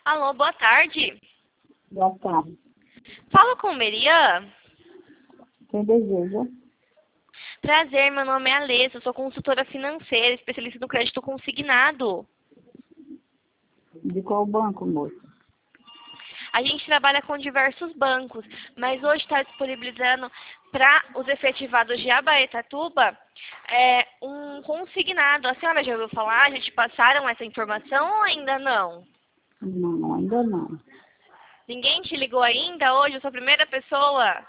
Alô, boa tarde. Boa tarde. Falo com Merian. Quem deseja? Prazer, meu nome é Alessa, eu sou consultora financeira, especialista no crédito consignado. De qual banco, moço? A gente trabalha com diversos bancos, mas hoje está disponibilizando para os efetivados de Abaetuba um consignado. A senhora já ouviu falar? Já te passaram essa informação ou ainda não? Não, ainda não. Ninguém te ligou ainda hoje? Eu sou a primeira pessoa?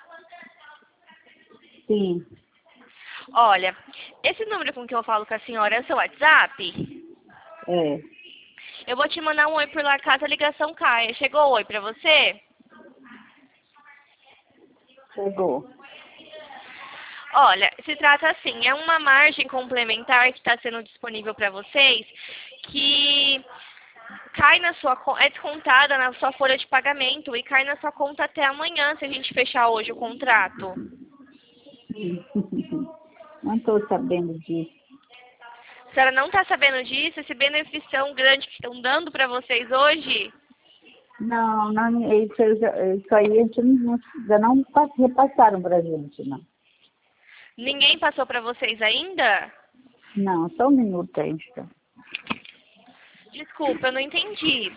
Sim, Olha, esse número com que eu falo com a senhora é o seu WhatsApp? é. Eu vou te mandar um oi por lá caso a ligação caia. Chegou o oi pra você? Chegou. Olha, se trata assim, é uma margem complementar que está sendo disponível para vocês, que cai na sua é descontada na sua folha de pagamento e cai na sua conta até amanhã, se a gente fechar hoje o contrato. Não estou sabendo disso. A senhora não está sabendo disso? Esse benefício tão grande que estão dando para vocês hoje? Não, isso aí a gente ainda não repassaram para a gente, não. Ninguém passou para vocês ainda? Não, só um minuto aí, então. Desculpa, eu não entendi.